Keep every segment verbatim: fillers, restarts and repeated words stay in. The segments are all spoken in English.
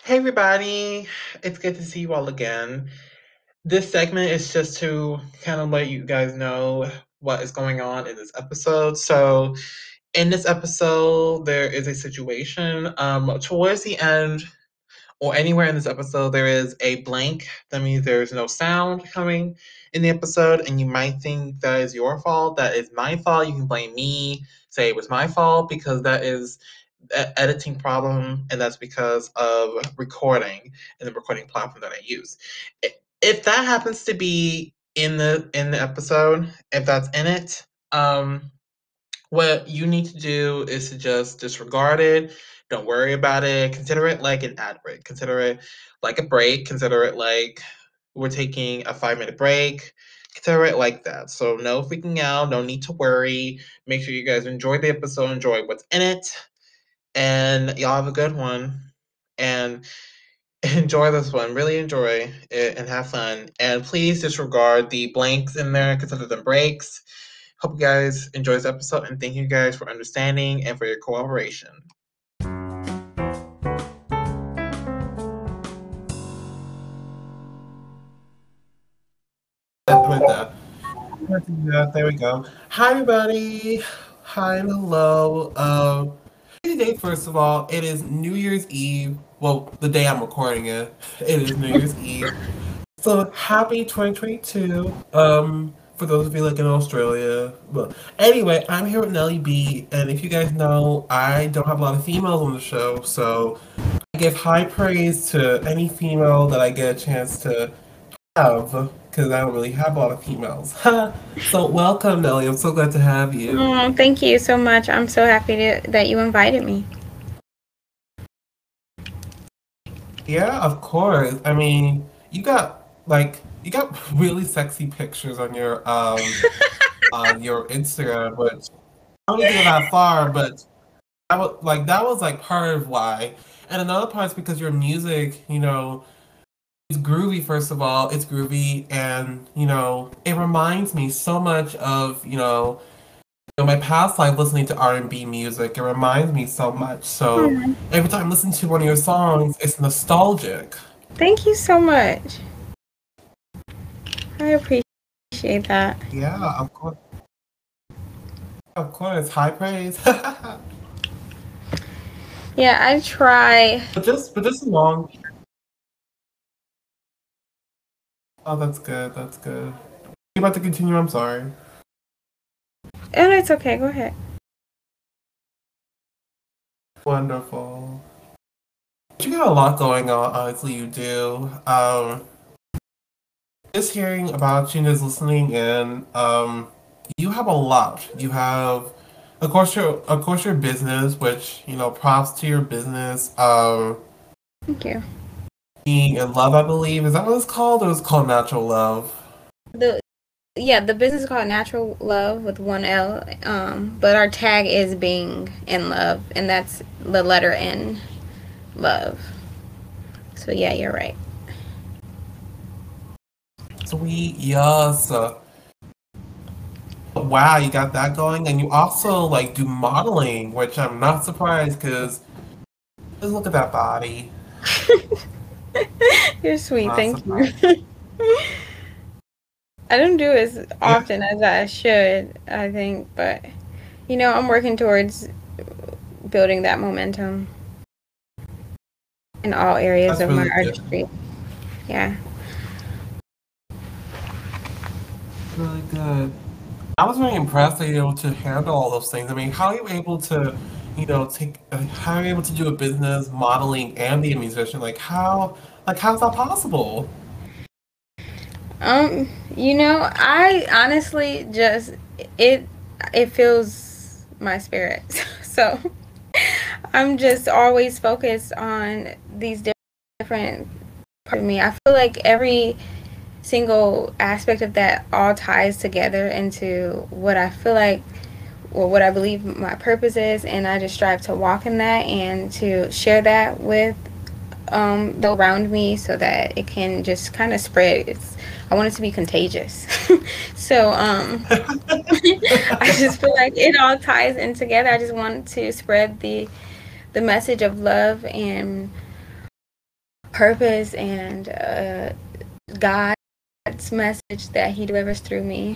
Hey everybody, it's good to see you all again. This segment is just to kind of let you guys know what is going on in this episode. So, in this episode, there is a situation. Um, towards the end, or anywhere in this episode, there is a blank. That means there's no sound coming in the episode, and you might think that is your fault. That is my fault. You can blame me, say it was my fault, because that is an editing problem, and that's because of recording and the recording platform that I use. I- If that happens to be in the in the episode, if that's in it, um, what you need to do is to just disregard it. Don't worry about it. Consider it like an ad break. Consider it like a break. Consider it like we're taking a five minute break. Consider it like that. So, no freaking out. No need to worry. Make sure you guys enjoy the episode, enjoy what's in it, and y'all have a good one. And enjoy this one. Really enjoy it and have fun. And please disregard the blanks in there. Consider them breaks. Hope you guys enjoy this episode and thank you guys for understanding and for your cooperation. With that. There we go. Hi, everybody. Hi, and hello. Um, today, first of all, it is New Year's Eve. Well, the day I'm recording it, it is New Year's Eve. So happy twenty twenty-two. Um, for those of you like in Australia. Well, anyway, I'm here with Nelly B, and if you guys know, I don't have a lot of females on the show, so I give high praise to any female that I get a chance to have, because I don't really have a lot of females. So welcome, Nelly. I'm so glad to have you. Oh, thank you so much. I'm so happy to, that you invited me. Yeah, of course. I mean, you got like you got really sexy pictures on your um on your Instagram, but I don't even go that far, but I was like that was like part of why. And another part is because your music, you know, it's groovy first of all, it's groovy and you know, it reminds me so much of, you know, you know my past life listening to R and B music. It reminds me so much. So Hmm. every time I listen to one of your songs, it's nostalgic. Thank you so much. I appreciate that. Yeah, of course. Of course, high praise. Yeah, I try. but just but just along. Oh, that's good. That's good. You about to continue? I'm sorry. Oh, it's okay. Go ahead. Wonderful. You got a lot going on. Honestly, you do. Um, just hearing about you, just listening in. Um, you have a lot. You have, of course, your of course your business, which you know, props to your business. Um, Thank you. being in love, I believe, is that what it's called? Or it's called Natural Love. The yeah, the business is called Natural Love with one L. Um, but our tag is being in love, and that's the letter N, love. So yeah, you're right. Sweet, yes. Wow, you got that going, and you also like do modeling, which I'm not surprised because just look at that body. You're sweet. Not Thank you. surprised. I don't do as Yeah, often as I should, I think, but you know, I'm working towards building that momentum in all areas that's of my really good. artistry. Yeah. Really good. I was very impressed that you're able to handle all those things. I mean, how are you able to, you know, take? uh, How are you able to do a business, modeling, and be a musician? Like how? Like how's that possible? Um, you know, I honestly just it it fills my spirit. So, I'm just always focused on these different parts of me. I feel like every single aspect of that all ties together into what I feel like or what I believe my purpose is, and I just strive to walk in that and to share that with um, those around me so that it can just kind of spread. It's, I want it to be contagious. So um, I just feel like it all ties in together. I just want to spread the the message of love and purpose and uh, God's message that He delivers through me.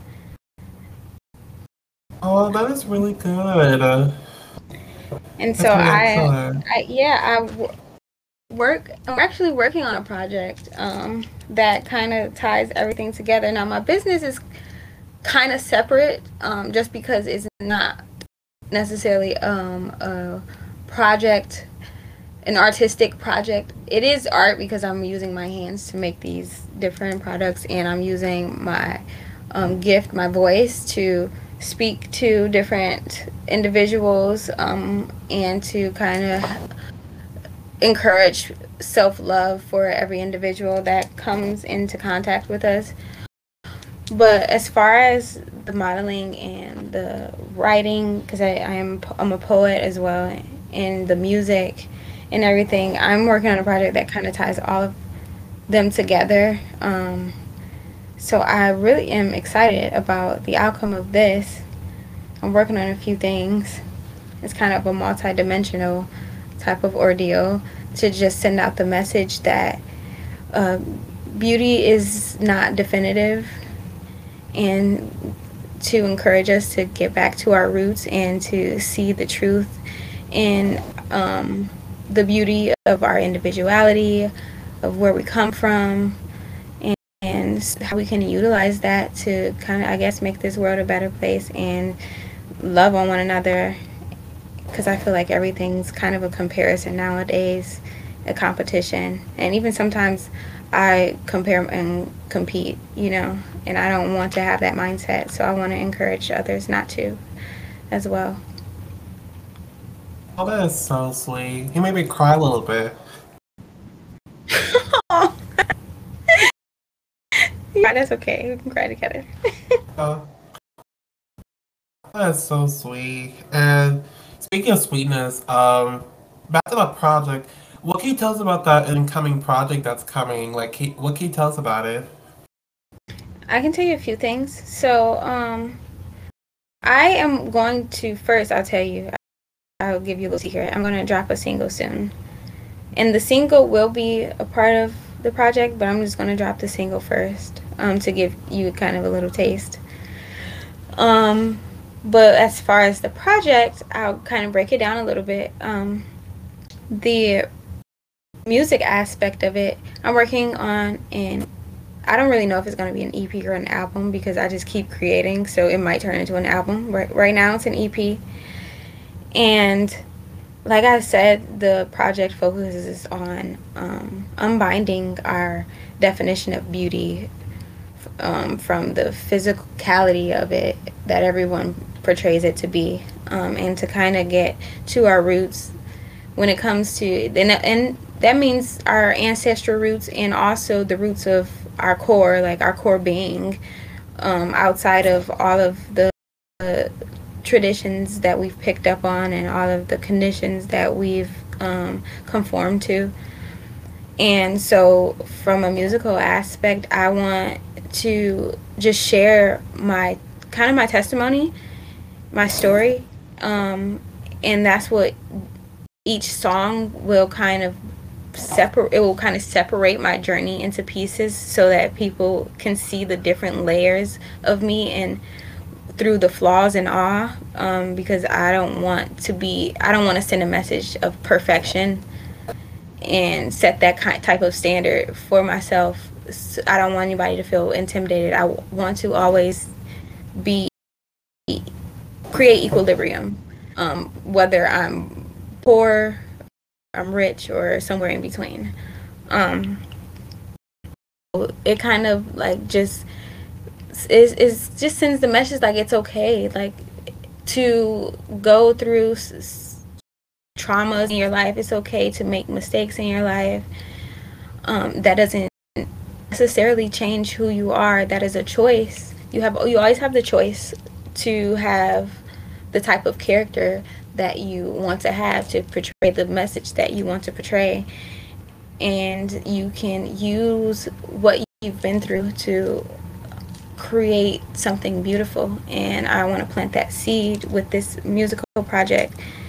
Oh, that is really good. Uh, And so that's really I, excellent. I yeah, I w- work. I'm actually working on a project um, that kind of ties everything together. Now my business is kind of separate, um, just because it's not necessarily um, a project, an artistic project. It is art because I'm using my hands to make these different products, and I'm using my um, gift, my voice, to speak to different individuals, um, and to kind of encourage self love for every individual that comes into contact with us. But as far as the modeling and the writing, because I, I am I'm a poet as well, and the music and everything, I'm working on a project that kind of ties all of them together. Um, so I really am excited about the outcome of this. I'm working on a few things. It's kind of a multi-dimensional type of ordeal to just send out the message that uh, beauty is not definitive, and to encourage us to get back to our roots and to see the truth in um, the beauty of our individuality, of where we come from, and, and how we can utilize that to kind of, I guess, make this world a better place and love on one another. Because I feel like everything's kind of a comparison nowadays, a competition, and even sometimes I compare and compete, you know, and I don't want to have that mindset. So I want to encourage others not to as well. Oh, that is so sweet. You made me cry a little bit. Yeah, that's okay. We can cry together. Uh, that is so sweet. And speaking of sweetness, um, back to the project. What can you tell us about that incoming project that's coming? Like, can- what can you tell us about it? I can tell you a few things. So, um, I am going to first. I'll tell you. I'll give you a little secret. I'm going to drop a single soon, and the single will be a part of the project. But I'm just going to drop the single first, um, to give you kind of a little taste. Um, but as far as the project, I'll kind of break it down a little bit. Um, the music aspect of it, I'm working on, and I don't really know if it's going to be an E P or an album because I just keep creating, so it might turn into an album. Right, right now, it's an E P. And like I said, the project focuses on um, unbinding our definition of beauty, um, from the physicality of it that everyone portrays it to be, um, and to kind of get to our roots when it comes to, and, and that means our ancestral roots and also the roots of our core, like our core being, um, outside of all of the uh, traditions that we've picked up on and all of the conditions that we've um, conformed to. And so, from a musical aspect, I want to just share my kind of my testimony, my story, um, and that's what each song will kind of separate. It will kind of separate my journey into pieces so that people can see the different layers of me and through the flaws and awe. Um, because I don't want to be. I don't want to send a message of perfection and set that kind type of standard for myself. I don't want anybody to feel intimidated. I want to always be create equilibrium, um, whether I'm poor, I'm rich, or somewhere in between. Um, it kind of like just is is just sends the message like it's okay, like to go through s- traumas in your life. It's okay to make mistakes in your life. Um, that doesn't necessarily change who you are. That is a choice. You have you always have the choice to have the type of character that you want to have to portray the message that you want to portray, and you can use what you've been through to create something beautiful. And I want to plant that seed with this musical project,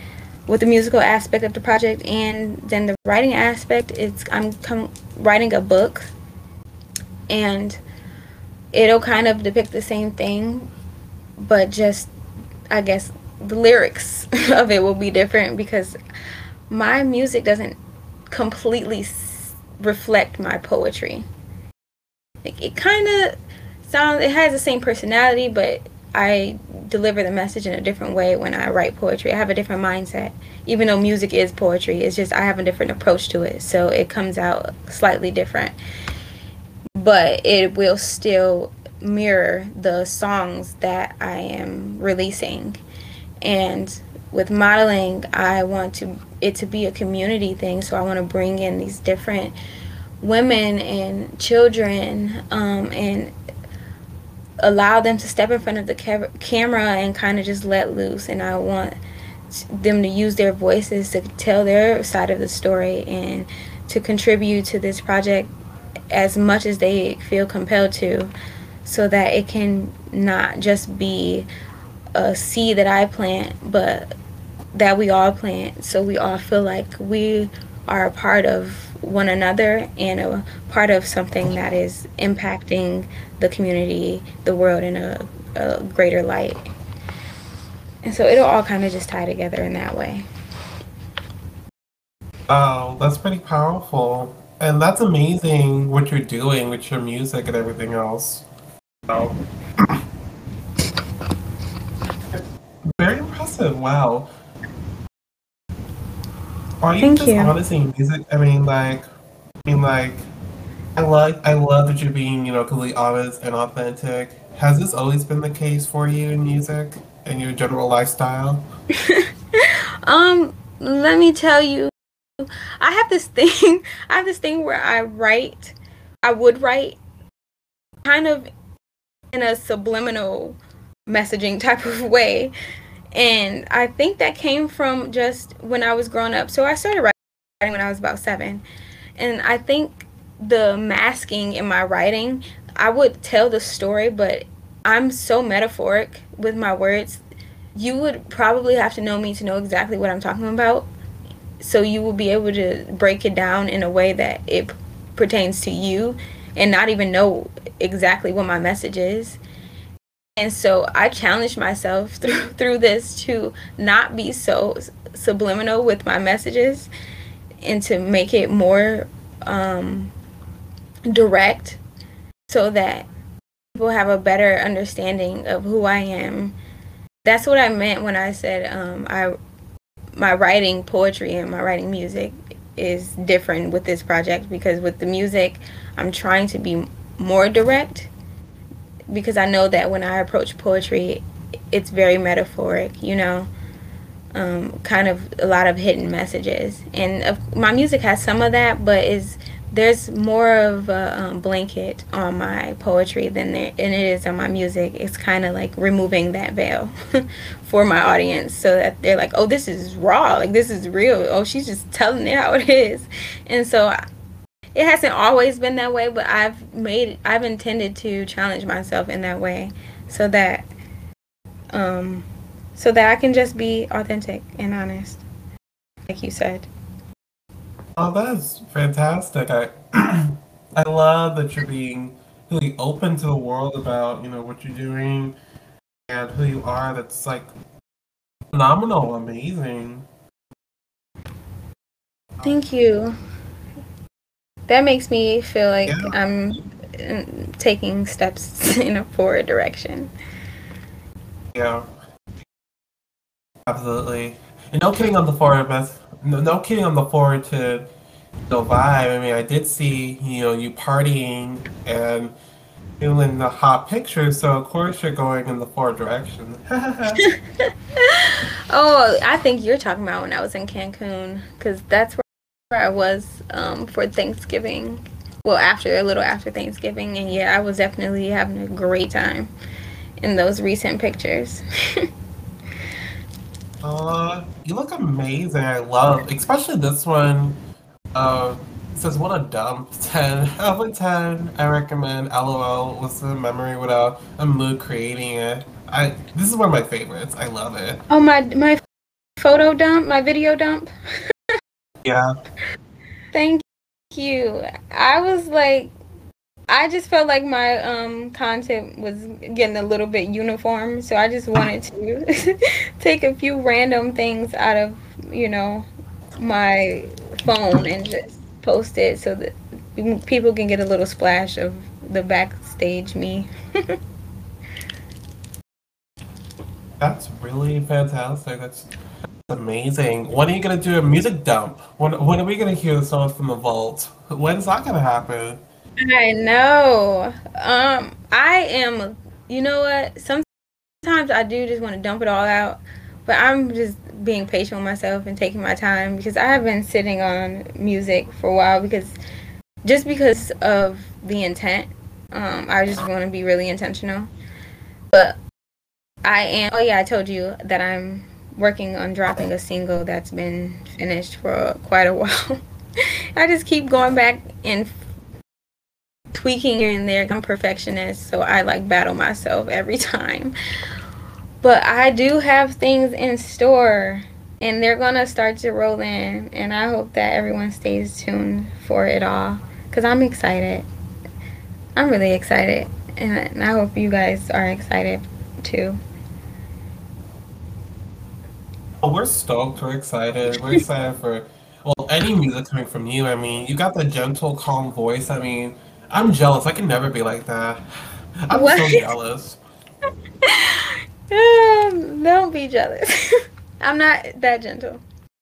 with the musical aspect of the project, and then the writing aspect, it's I'm com- writing a book, and it'll kind of depict the same thing, but just, I guess, the lyrics of it will be different because my music doesn't completely s- reflect my poetry. Like, it kind of sounds, it has the same personality, but I deliver the message in a different way when I write poetry. I have a different mindset. Even though music is poetry, it's just I have a different approach to it, so it comes out slightly different. But it will still mirror the songs that I am releasing. And with modeling, I want to it to be a community thing, so I want to bring in these different women and children, um, and allow them to step in front of the ca- camera and kind of just let loose. And I want them to use their voices to tell their side of the story and to contribute to this project as much as they feel compelled to, so that it can not just be a seed that I plant, but that we all plant, so we all feel like we are a part of one another and a part of something that is impacting the community, the world, in a, a greater light. And so it'll all kind of just tie together in that way. Oh, that's pretty powerful. And that's amazing what you're doing with your music and everything else. So, very impressive. Wow. Are you Thank just you. honest in music? I mean, like, I mean, like, I like, I love that you're being, you know, completely honest and authentic. Has this always been the case for you in music and your general lifestyle? um, Let me tell you, I have this thing. I have this thing where I write. I would write kind of in a subliminal messaging type of way. And I think that came from just when I was growing up. So I started writing when I was about seven. And I think the masking in my writing, I would tell the story, but I'm so metaphoric with my words. You would probably have to know me to know exactly what I'm talking about. So you will be able to break it down in a way that it pertains to you and not even know exactly what my message is. And so I challenged myself through through this to not be so subliminal with my messages and to make it more um, direct, so that people have a better understanding of who I am. That's what I meant when I said um, I my writing poetry and my writing music is different with this project, because with the music I'm trying to be more direct, because I know that when I approach poetry, it's very metaphoric, you know, um, kind of a lot of hidden messages. And uh, my music has some of that, but is there's more of a um, blanket on my poetry than there and it is on my music. It's kind of like removing that veil for my audience, so that they're like, oh, this is raw, like this is real. Oh, she's just telling it how it is. And so it hasn't always been that way, but I've made I've intended to challenge myself in that way, so that um so that I can just be authentic and honest, like you said. Oh, that's fantastic. I I love that you're being really open to the world about, you know, what you're doing and who you are. That's like phenomenal, amazing. Thank you. That makes me feel like Yeah, I'm uh, taking steps in a forward direction. yeah, absolutely. And no kidding on the forward, but no, no kidding on the forward to the vibe. I mean, I did see, you know, you partying and doing the hot pictures, so of course you're going in the forward direction. Oh, I think you're talking about when I was in Cancun, because that's where I was um, for Thanksgiving. Well, after a little after Thanksgiving, and yeah, I was definitely having a great time in those recent pictures. Uh, you look amazing. I love, especially this one. Uh, it says, "What a dump." ten out of ten. I recommend. LOL. What's the memory without a mood creating it? I. This is one of my favorites. I love it. Oh, my my photo dump, my video dump. Yeah. Thank you. I was like, I just felt like my um content was getting a little bit uniform, so I just wanted to take a few random things out of, you know, my phone and just post it so that people can get a little splash of the backstage me. That's really fantastic. That's amazing. When are you gonna do a music dump? When when are we gonna hear the songs from the vault? When's that gonna happen? I know. Um, I am. You know what? Sometimes I do just want to dump it all out, but I'm just being patient with myself and taking my time because I have been sitting on music for a while because just because of the intent. Um, I just want to be really intentional. But I am. Oh yeah, I told you that I'm working on dropping a single that's been finished for quite a while. I just keep going back and tweaking here and there. I'm a perfectionist, so I like battle myself every time. But I do have things in store, and they're gonna start to roll in, and I hope that everyone stays tuned for it all, because I'm excited. I'm really excited, and I hope you guys are excited too. Oh, we're stoked. We're excited. We're excited for well any music coming from you. I mean, you got the gentle, calm voice. I mean, I'm jealous. I can never be like that. I'm What? so jealous. Um, don't be jealous. I'm not that gentle.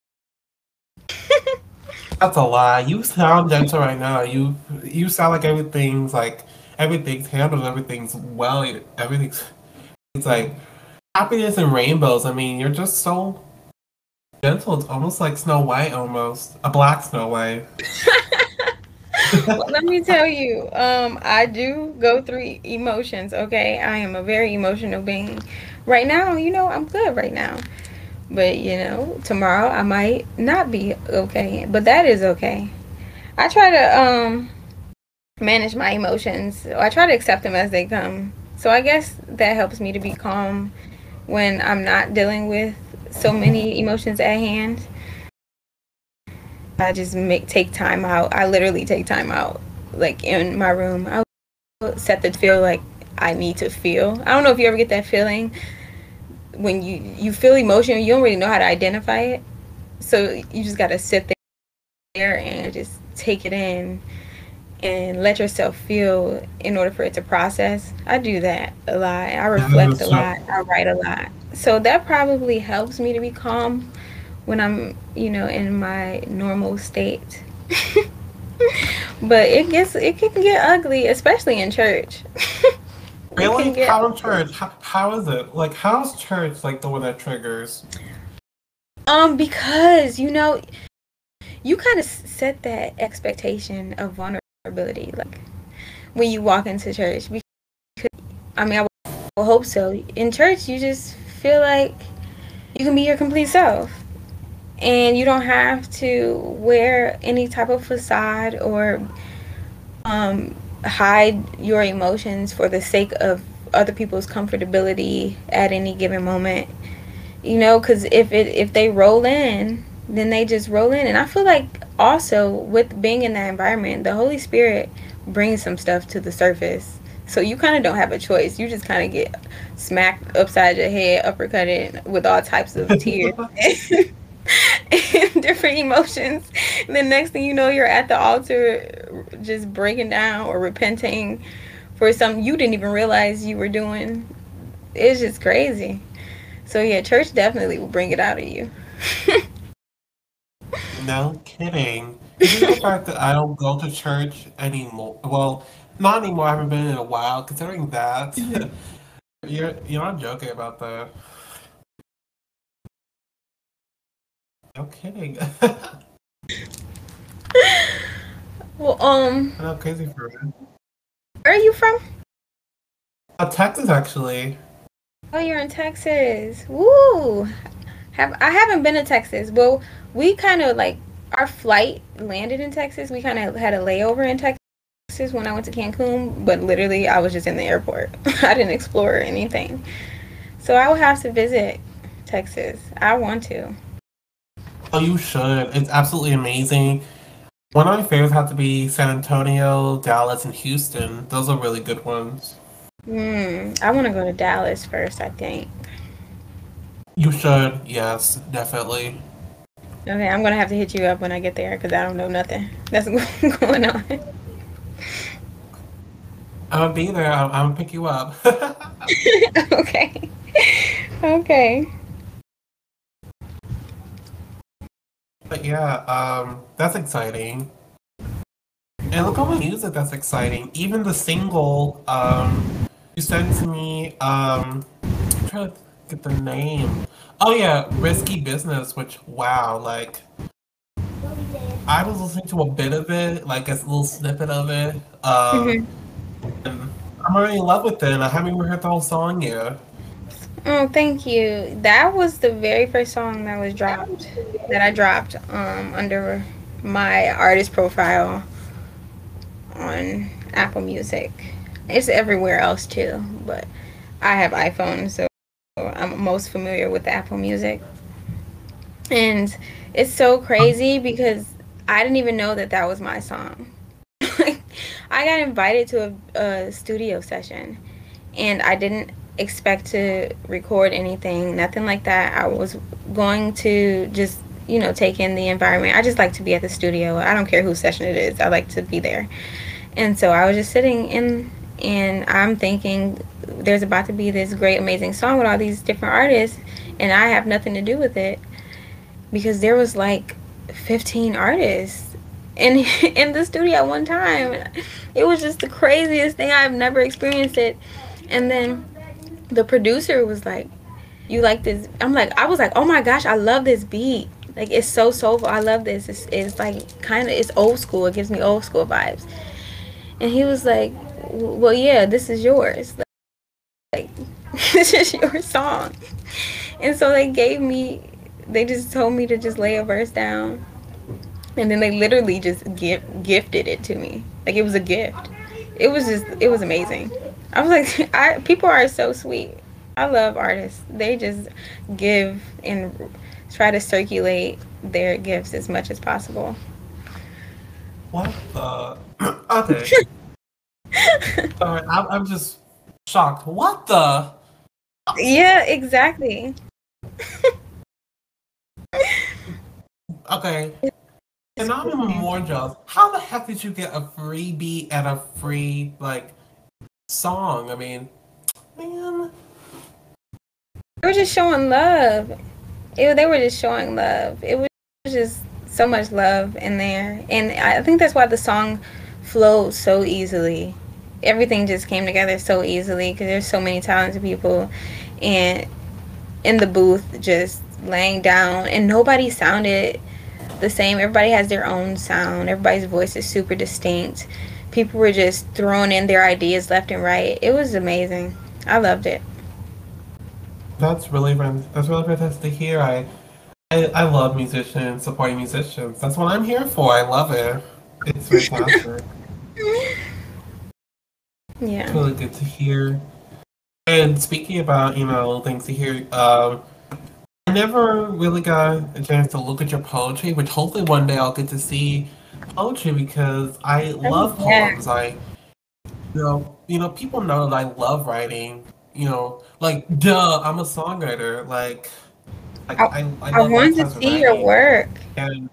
That's a lie. You sound gentle right now. You you sound like everything's like everything's handled. Everything's well. Everything's it's like happiness and rainbows. I mean, you're just so gentle. It's almost like Snow White, almost a black Snow White. Well, let me tell you, um, I do go through emotions, okay? I am a very emotional being. Right now, you know, I'm good right now. But, you know, tomorrow I might not be okay. But that is okay. I try to um manage my emotions. I try to accept them as they come. So I guess that helps me to be calm when I'm not dealing with so many emotions at hand. I just make take time out. I literally take time out, like in my room. I will set the feel like I need to feel. I don't know if you ever get that feeling when you you feel emotion, you don't really know how to identify it. So you just gotta sit there and just take it in and let yourself feel in order for it to process. I do that a lot. I reflect a lot. I write a lot. So that probably helps me to be calm when I'm, you know, in my normal state. But it gets it can get ugly, especially in church. Really? Get, how in church? How, how is it? Like, how's church like the one that triggers? Um, because you know, you kind of set that expectation of vulnerability, like when you walk into church. Because I mean, I will hope so. In church, you just feel like you can be your complete self. And you don't have to wear any type of facade or um, hide your emotions for the sake of other people's comfortability at any given moment. You know, because if it if they roll in, then they just roll in. And I feel like also with being in that environment, the Holy Spirit brings some stuff to the surface. So you kind of don't have a choice. You just kind of get smacked upside your head, uppercutted with all types of tears. And different emotions. And the next thing you know, you're at the altar just breaking down or repenting for something you didn't even realize you were doing. It's just crazy. So yeah, church definitely will bring it out of you. No kidding. Even the fact that I don't go to church anymore. Well, not anymore. I haven't been in a while. Considering that, you're you're not joking about that. No kidding. Well, um, I'm not crazy for it. where are you from? Uh, Texas, actually. Oh, you're in Texas. Woo! Have I haven't been to Texas. Well, we kind of like our flight landed in Texas. We kind of had a layover in Texas when I went to Cancun, but literally I was just in the airport. I didn't explore anything. So I will have to visit Texas. I want to. Oh, you should. It's absolutely amazing. One of my favorites have to be San Antonio, Dallas, and Houston. Those are really good ones. Hmm. I want to go to Dallas first, I think. You should. Yes, definitely. Okay, I'm gonna have to hit you up when I get there because I don't know nothing that's going on. I'm gonna be there. I'm, I'm gonna pick you up. Okay. Okay. But yeah, um, that's exciting. And look at my music, that's exciting. Even the single um, you sent to me, um, I'm trying to get the name. Oh yeah, Risky Business, which, wow, like, I was listening to a bit of it, like a little snippet of it. Um, Mhm. and I'm already in love with it, and I haven't even heard the whole song yet. Oh, thank you. That was the very first song that was dropped, that I dropped um, under my artist profile on Apple Music. It's everywhere else too, but I have iPhone, so I'm most familiar with the Apple Music. And it's so crazy because I didn't even know that that was my song. I got invited to a, a studio session and I didn't expect to record anything, nothing like that. I was going to just, you know, take in the environment. I just like to be at the studio. I don't care whose session it is. I like to be there. And so I was just sitting in and I'm thinking there's about to be this great amazing song with all these different artists and I have nothing to do with it because there was like fifteen artists in in the studio at one time. It was just the craziest thing. I've never experienced it. And then the producer was like, "You like this?" I'm like, I was like, "Oh my gosh, I love this beat. Like it's so soulful. I love this. It's, it's like kind of it's old school. It gives me old school vibes." And he was like, "Well, yeah, this is yours. Like this is your song." And so they gave me, they just told me to just lay a verse down, and then they literally just gift gifted it to me. Like it was a gift. It was just, it was amazing. I was like, I people are so sweet. I love artists. They just give and try to circulate their gifts as much as possible. What the? Okay. Sorry, I'm, I'm just shocked. What the? Yeah, exactly. Okay. And I'm even more jealous. How the heck did you get a free beat and a free, like, song? I mean, man. They were just showing love. It, they were just showing love. It was just so much love in there, and I think that's why the song flowed so easily. Everything just came together so easily because there's so many talented people, and in the booth just laying down, and nobody sounded the same. Everybody has their own sound. Everybody's voice is super distinct. People were just throwing in their ideas left and right. It was amazing. I loved it. That's really fan- that's really fantastic to hear. I, I I love musicians, supporting musicians. That's what I'm here for. I love it. It's fantastic. It's Yeah. really good to hear. And speaking about, you know, things to hear, um, I never really got a chance to look at your poetry, which hopefully one day I'll get to see poetry because I Oh, love yeah. poems. I, you know, you know, people know that I love writing. You know, like, duh, I'm a songwriter. Like, like I, I, I I love all wanted to types of see your writing. work. And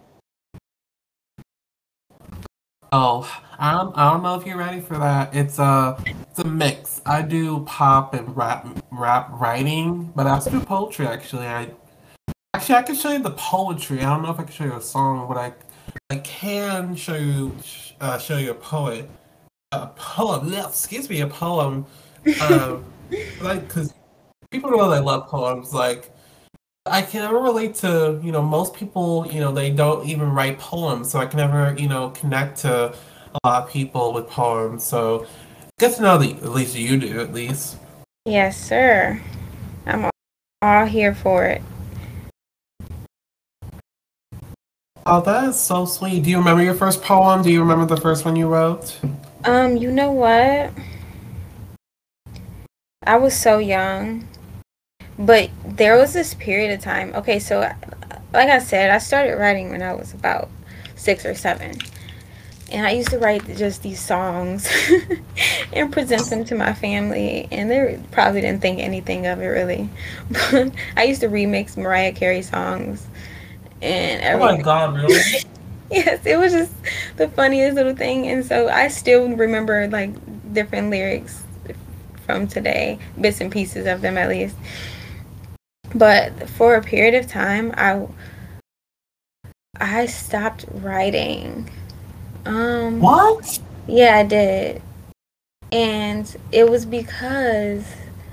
oh, I don't, I don't know if you're ready for that. It's a, it's a mix. I do pop and rap, rap writing, but I also do poetry. Actually, I actually I can show you the poetry. I don't know if I can show you a song, but I, I can show you, uh, show you a poet, a poem. yeah, Excuse me, a poem. Um, like because people know that I love poems. Like I can never relate to, you know, most people, you know, they don't even write poems, so I can never, you know, connect to a lot of people with poems. So get to know that at least you do, at least. Yes, sir. I'm all, all here for it. Oh, that is so sweet. Do you remember your first poem? Do you remember the first one you wrote? Um, you know what? I was so young, but there was this period of time. Okay, so like I said, I started writing when I was about six or seven. And I used to write just these songs and present them to my family. And they probably didn't think anything of it, really. But I used to remix Mariah Carey songs and Oh my everything. god, really? Yes, it was just the funniest little thing. And so I still remember, like, different lyrics from today, bits and pieces of them at least. But for a period of time, I I stopped writing. Um, What? yeah, I did. And it was because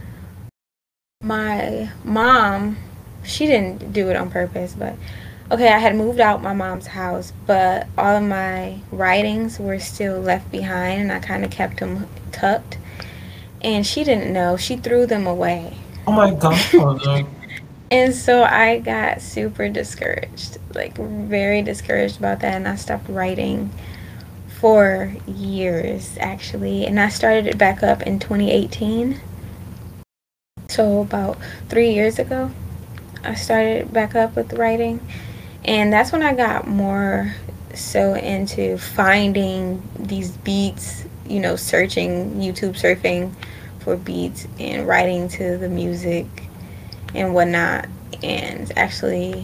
my mom, she didn't do it on purpose, but okay, I had moved out my mom's house, but all of my writings were still left behind and I kind of kept them tucked. And she didn't know. She threw them away. Oh my god. And so I got super discouraged, like very discouraged about that, and I stopped writing for years actually. And I started it back up in twenty eighteen. So about three years ago, I started back up with writing. And that's when I got more so into finding these beats, you know, searching, YouTube surfing for beats and writing to the music and whatnot, and actually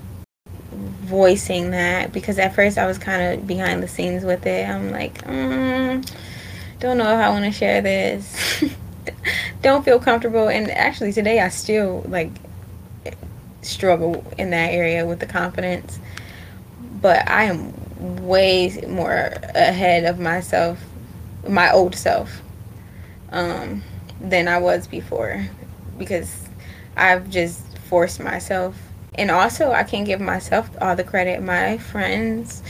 voicing that, because at first I was kind of behind the scenes with it. I'm like, mm, don't know if I want to share this. Don't feel comfortable. And actually today I still like struggle in that area with the confidence, but I am way more ahead of myself, my old self, um, than I was before, because I've just forced myself. And also, I can't give myself all the credit. My friends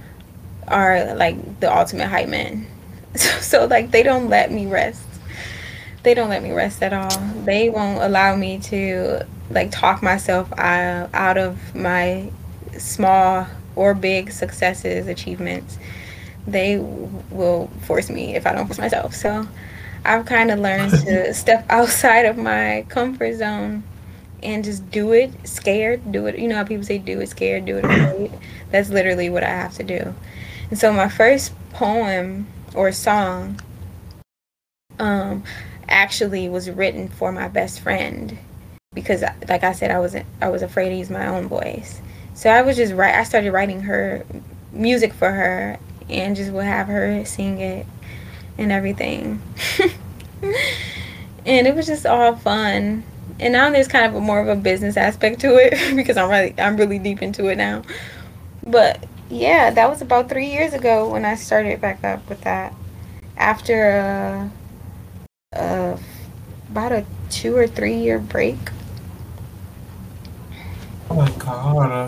are like the ultimate hype men. So, so like, they don't let me rest. They don't let me rest at all. They won't allow me to like talk myself out, out of my small or big successes, achievements. They will force me if I don't force myself. So I've kind of learned to step outside of my comfort zone and just do it scared. Do it, you know how people say do it scared, do it afraid? That's literally what I have to do. And so my first poem or song um, actually was written for my best friend, because, like I said, I wasn't I was afraid to use my own voice. So I was just write. I started writing her music for her, and just would have her sing it and everything. And it was just all fun. And now there's kind of a more of a business aspect to it because I'm really I'm really deep into it now. But yeah, that was about three years ago when I started back up with that. After a, a about a two or three year break. Oh my god.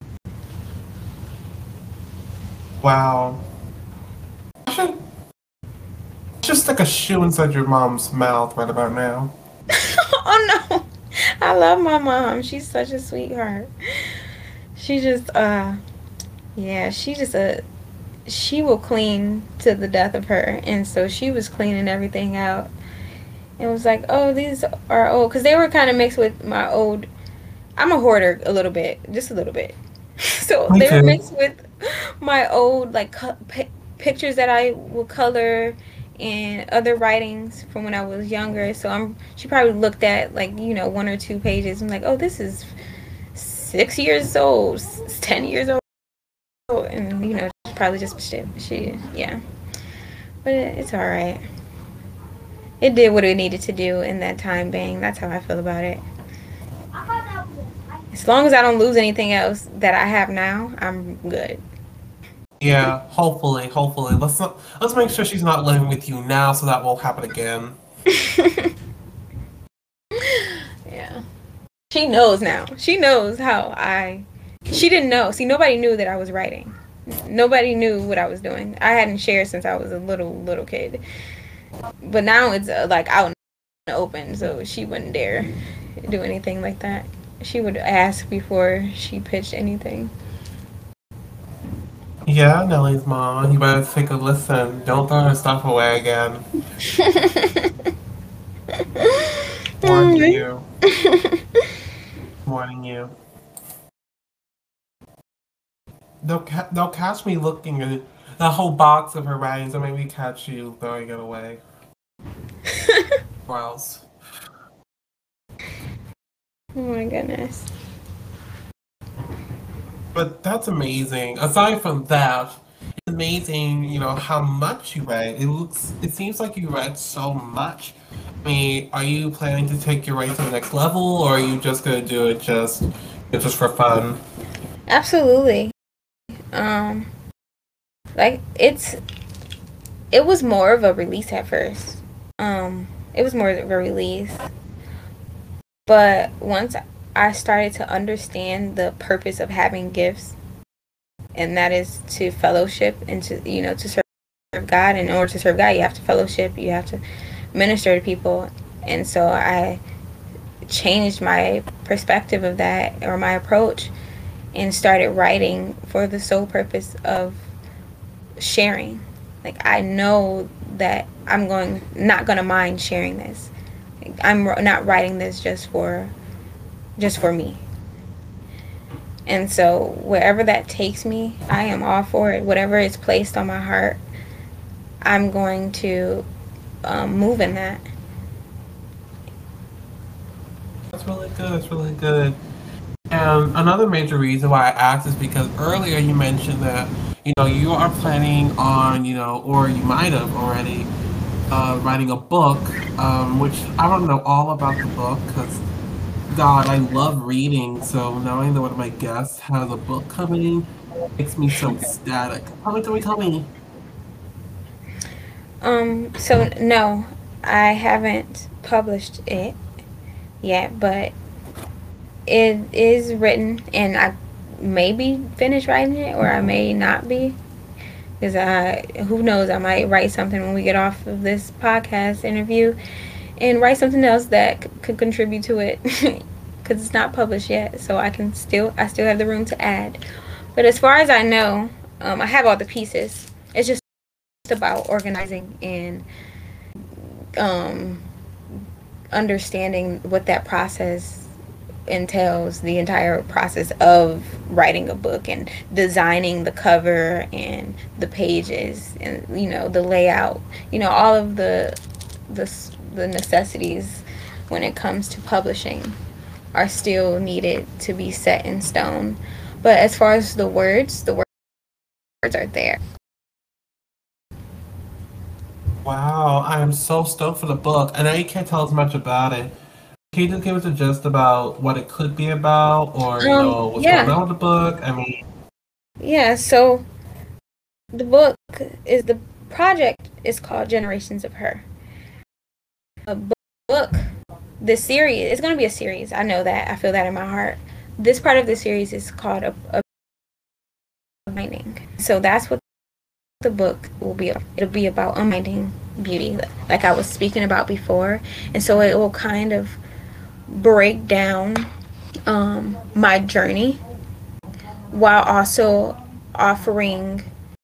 Wow. I should just stick a shoe inside your mom's mouth right about now. Oh no. I love my mom. She's such a sweetheart. She just uh yeah, she just a she will clean to the death of her. And so she was cleaning everything out. And was like, "Oh, these are old," cuz they were kind of mixed with my old. I'm a hoarder a little bit, just a little bit. So Me they were too. mixed with my old like co- pi- pictures that I would color and other writings from when I was younger. So I'm she probably looked at like, you know, one or two pages and like, "Oh, this is six years old, s- ten years old," and you know, probably just she, she yeah. But it, it's all right. It did what it needed to do in that time being. That's how I feel about it. As long as I don't lose anything else that I have now, I'm good. Yeah, hopefully, hopefully. Let's not let's make sure she's not living with you now so that won't happen again. Yeah. She knows now. She knows how I. She didn't know. See, nobody knew that I was writing. Nobody knew what I was doing. I hadn't shared since I was a little, little kid. But now it's uh, like out in the open, so she wouldn't dare do anything like that. She would ask before she pitched anything. Yeah, Nellie's mom, you better take a listen. Don't throw her stuff away again. Warning you. Warning you. they'll ca- they'll catch me looking at the whole box of her writings, and maybe catch you throwing it away. Or else. Oh my goodness. But that's amazing. Aside from that, it's amazing, you know, how much you read. It looks, it seems like you read so much. I mean, are you planning to take your writing to the next level, or are you just gonna do it just, just for fun? Absolutely. Um, like it's, it was more of a release at first. Um, it was more of a release, but once I started to understand the purpose of having gifts, and that is to fellowship and to, you know, to serve God. And in order to serve God, you have to fellowship, you have to minister to people. And so I changed my perspective of that, or my approach, and started writing for the sole purpose of sharing. Like, I know that I'm going not going to mind sharing this. I'm not writing this just for just for me. And so wherever that takes me, I am all for it. Whatever is placed on my heart, I'm going to um, move in that. That's really good. That's really good. And another major reason why I asked is because earlier you mentioned that, you know, you are planning on, you know, or you might have already uh, writing a book, um, which I don't know all about the book because, God, I love reading. So knowing that one of my guests has a book coming makes me so ecstatic. Tell me, tell me, tell me. Um, so no, I haven't published it yet, but it is written, and I may be finished writing it, or I may not be. Because I, who knows, I might write something when we get off of this podcast interview and write something else that c- could contribute to it. Because it's not published yet, so I can still, I still have the room to add. But as far as I know, um, I have all the pieces. It's just about organizing and um, understanding what that process entails, the entire process of writing a book and designing the cover and the pages and, you know, the layout, you know, all of the the, the necessities when it comes to publishing are still needed to be set in stone. But as far as the words, the words are there. Wow, I am so stoked for the book. I know you can't tell us much about it. Can you just give us a gist about what it could be about, or you Um, know what's going yeah, on with the book? I mean, yeah. So the book is the project is called Generations of Her. A book, the series, it's going to be a series. I know that. I feel that in my heart. This part of the series is called a, a Unwinding. So that's what the book will be. It'll be about unwinding beauty, like I was speaking about before. And so it will kind of break down um, my journey while also offering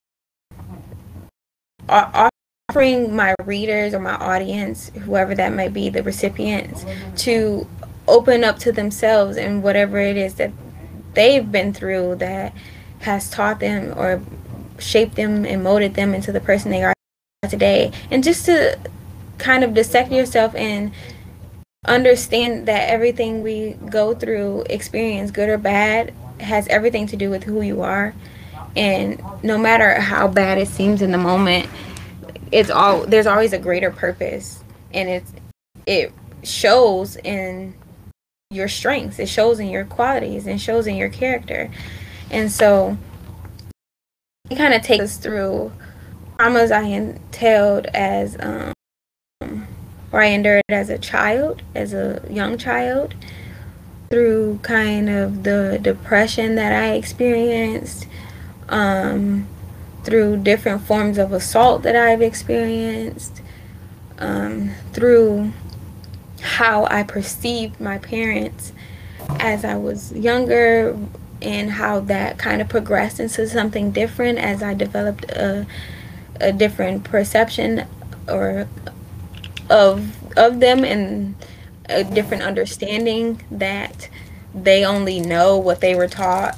uh, offering my readers or my audience, whoever that might be, the recipients, to open up to themselves and whatever it is that they've been through that has taught them or shaped them and molded them into the person they are today. And just to kind of dissect yourself and understand that everything we go through, experience, good or bad, has everything to do with who you are. And no matter how bad it seems in the moment, it's all there's always a greater purpose, and it's it shows in your strengths, it shows in your qualities, and shows in your character. And so it kind of takes us through traumas I entailed as um or I endured as a child, as a young child, through kind of the depression that I experienced, um, through different forms of assault that I've experienced, um, through how I perceived my parents as I was younger, and how that kind of progressed into something different as I developed a, a different perception or of of them, and a different understanding that they only know what they were taught,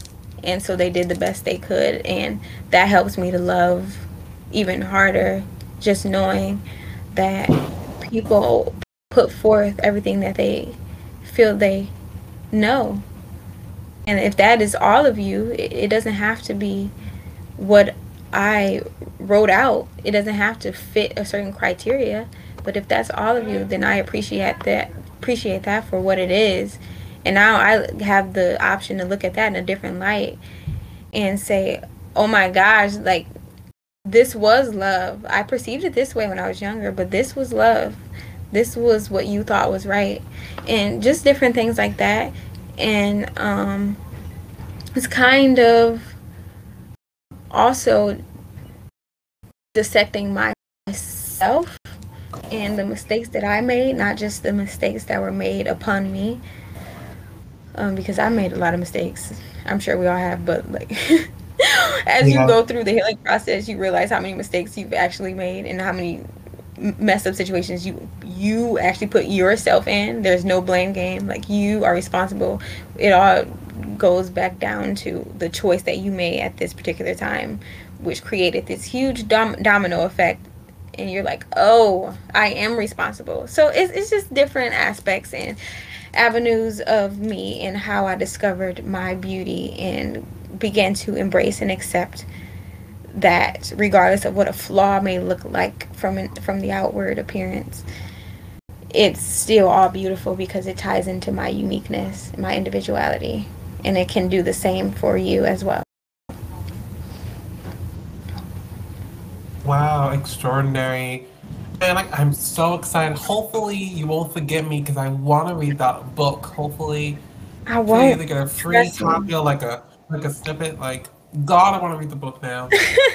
and so they did the best they could, and that helps me to love even harder, just knowing that people put forth everything that they feel they know. And if that is all of you, it, it doesn't have to be what I wrote out. It doesn't have to fit a certain criteria. But if that's all of you, then I appreciate that appreciate that for what it is. And now I have the option to look at that in a different light and say, oh my gosh, like, this was love. I perceived it this way when I was younger, but this was love. This was what you thought was right. And just different things like that. And um, it's kind of also dissecting myself and the mistakes that I made, not just the mistakes that were made upon me. Um, because I made a lot of mistakes. I'm sure we all have, but like as yeah. you go through the healing process, you realize how many mistakes you've actually made and how many messed up situations you you actually put yourself in. There's no blame game. Like, you are responsible. It all goes back down to the choice that you made at this particular time, which created this huge dom- domino effect. And you're like, oh, I am responsible. So it's it's just different aspects and avenues of me and how I discovered my beauty and began to embrace and accept that, regardless of what a flaw may look like from from the outward appearance, it's still all beautiful because it ties into my uniqueness, my individuality, and it can do the same for you as well. Wow, extraordinary. Man, I, I'm so excited. Hopefully you won't forget me because I want to read that book. Hopefully I won't. Either get a free copy or like a like a snippet. Like, God, I want to read the book now.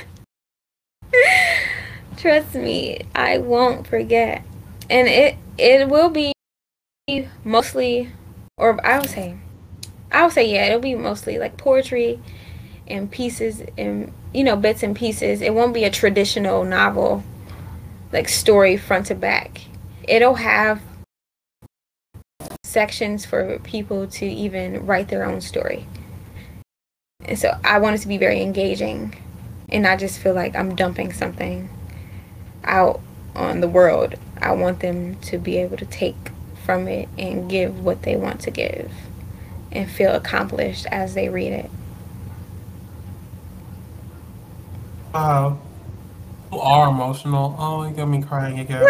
Trust me, I won't forget. And it it will be mostly, or I would say, I would say, yeah, it'll be mostly like poetry and pieces and, you know, bits and pieces. It won't be a traditional novel, like story front to back. It'll have sections for people to even write their own story. And so I want it to be very engaging and not just feel like I'm dumping something out on the world. I want them to be able to take from it and give what they want to give and feel accomplished as they read it. Wow. You are emotional. Oh, you got me crying again.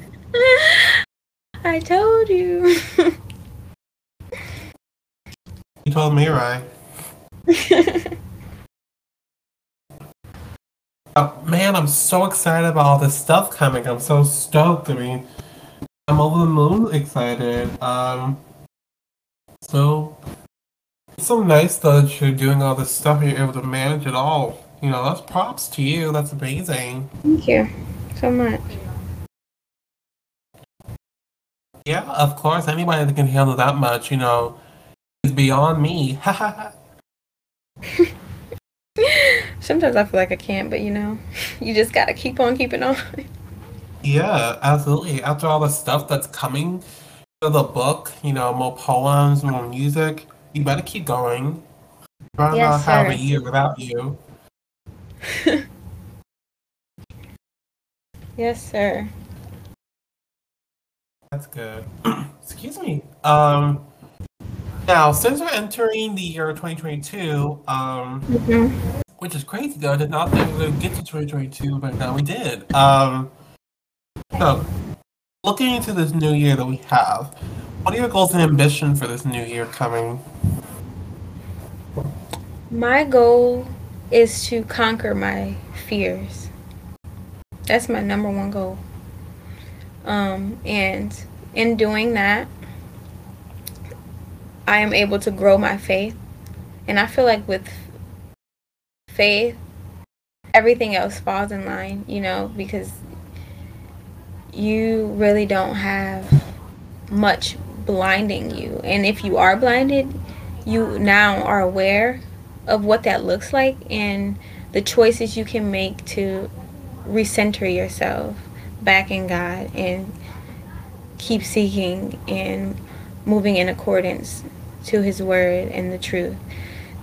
I told you. You told me, right? Oh, man, I'm so excited about all this stuff coming. I'm so stoked. I mean, I'm over the moon excited. Um, so it's so nice that you're doing all this stuff and you're able to manage it all. You know, that's props to you. That's amazing. Thank you so much. Yeah, of course. Anybody that can handle that much, you know, is beyond me. Sometimes I feel like I can't, but you know, you just gotta keep on keeping on. Yeah, absolutely. After all the stuff that's coming, you know, the book, you know, more poems, more music, you better keep going. I don't Yes, know how sir. a year without you. Yes, sir. That's good. Excuse me. Um, now, since we're entering the year twenty twenty-two, um, Mm-hmm. which is crazy though, I did not think we were going to get to twenty twenty-two, but now we did. Um, so, looking into this new year that we have, what are your goals and ambition for this new year coming? My goal is to conquer my fears. That's my number one goal. Um, and in doing that, I am able to grow my faith. And I feel like with faith, everything else falls in line, you know, because you really don't have much blinding you. And if you are blinded, you now are aware of what that looks like and the choices you can make to recenter yourself back in God and keep seeking and moving in accordance to His word and the truth.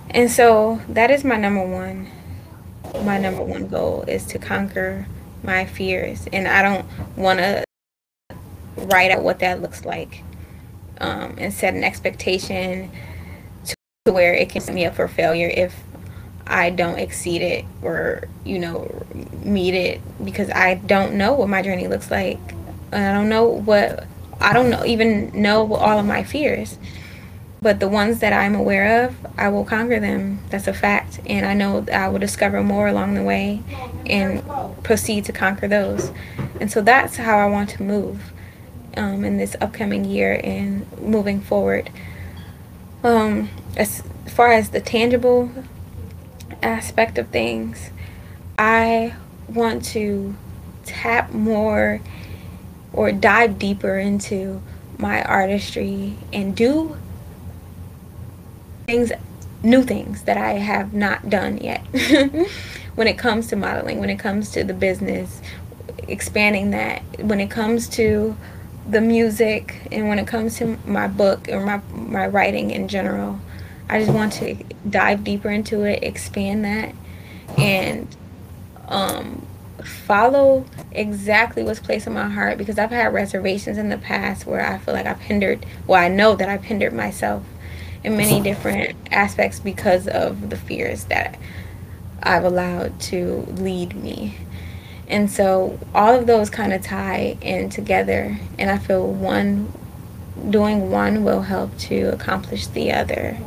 And so that is my number one. My number one goal is to conquer my fears, and I don't want to write out what that looks like, um, and set an expectation to where it can set me up for failure if I don't exceed it or, you know, meet it, because I don't know what my journey looks like. And I don't know what, I don't know, even know all of my fears. But the ones that I'm aware of, I will conquer them. That's a fact. And I know I will discover more along the way and proceed to conquer those. And so that's how I want to move, um, in this upcoming year and moving forward. Um, as far as the tangible aspect of things, I want to tap more or dive deeper into my artistry and do things, new things that I have not done yet. When it comes to modeling, when it comes to the business, expanding that, when it comes to the music, and when it comes to my book or my my writing in general, I just want to dive deeper into it, expand that, and um, follow exactly what's placed in my heart, because I've had reservations in the past where I feel like I've hindered, well, I know that I've hindered myself in many different aspects because of the fears that I've allowed to lead me. And so all of those kind of tie in together, and I feel one doing one will help to accomplish the other.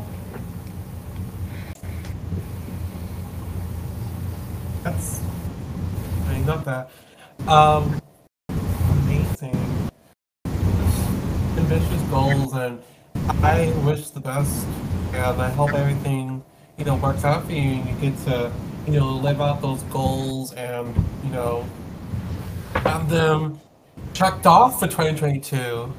That's I got that. Um, amazing. Ambitious goals, and I wish the best, and I hope everything, you know, works out for you, and you get to, you know, live out those goals, and, you know, have them checked off for twenty twenty-two.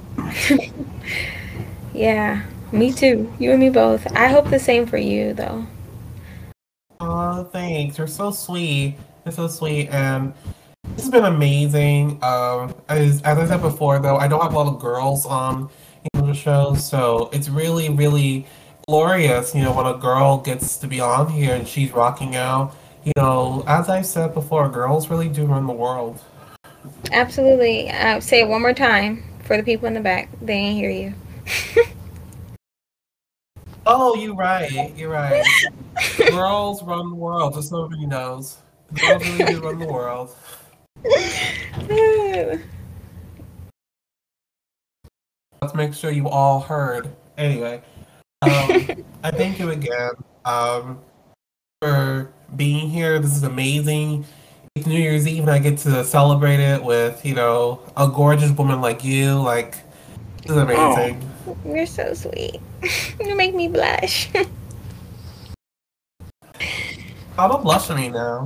Yeah, me too. You and me both. I hope the same for you, though. Oh, thanks. You're so sweet. You're so sweet, and this has been amazing. Um, as, as I said before, though, I don't have a lot of girls on, you know, the show, so it's really, really glorious, you know, when a girl gets to be on here and she's rocking out. You know, as I said before, girls really do run the world. Absolutely. Uh, say it one more time for the people in the back. They didn't hear you. Oh, you're right. You're right. Girls run the world, just so everybody knows. Girls really do run the world. Let's make sure you all heard. Anyway, um, I thank you again, um, for being here. This is amazing. It's New Year's Eve, and I get to celebrate it with, you know, a gorgeous woman like you. Like, this is Oh, amazing. you're so sweet. You make me blush. Oh, don't blush at me now.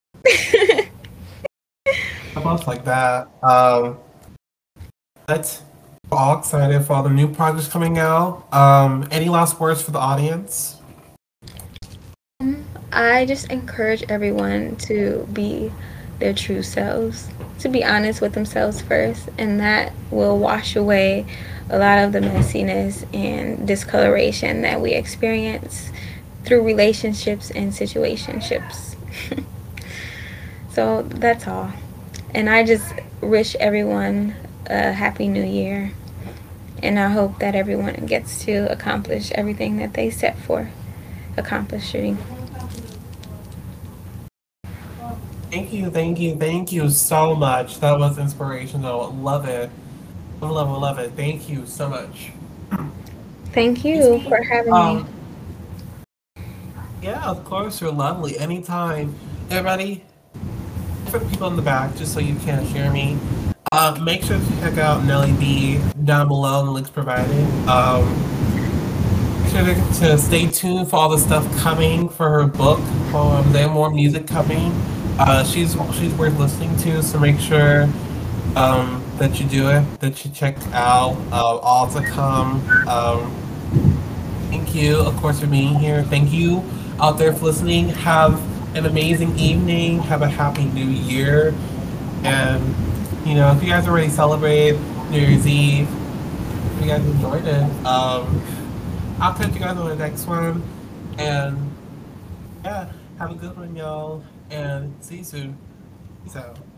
I blush like that. Um, but we're all excited for all the new projects coming out. Um, any last words for the audience? I just encourage everyone to be their true selves, to be honest with themselves first, and that will wash away a lot of the messiness and discoloration that we experience through relationships and situationships. So that's all. And I just wish everyone a happy new year. And I hope that everyone gets to accomplish everything that they set for accomplishing. Thank you, thank you, thank you so much. That was inspirational. Love it. Love, love, love it. Thank you so much. Thank you for having me. Um, yeah, of course, you're lovely. Anytime. Everybody, for the people in the back, just so you can't hear me, uh, make sure to check out Nelly B down below in the links provided. Um, make sure to, to stay tuned for all the stuff coming for her book. Um, there's more music coming. Uh, she's she's worth listening to, so make sure um, that you do it, that you check out uh, all to come. Um, thank you, of course, for being here. Thank you out there for listening. Have an amazing evening. Have a happy new year. And, you know, if you guys already celebrated New Year's Eve, if you guys enjoyed it, um, I'll catch you guys on the next one. And yeah, have a good one, y'all, and see you soon. Peace out.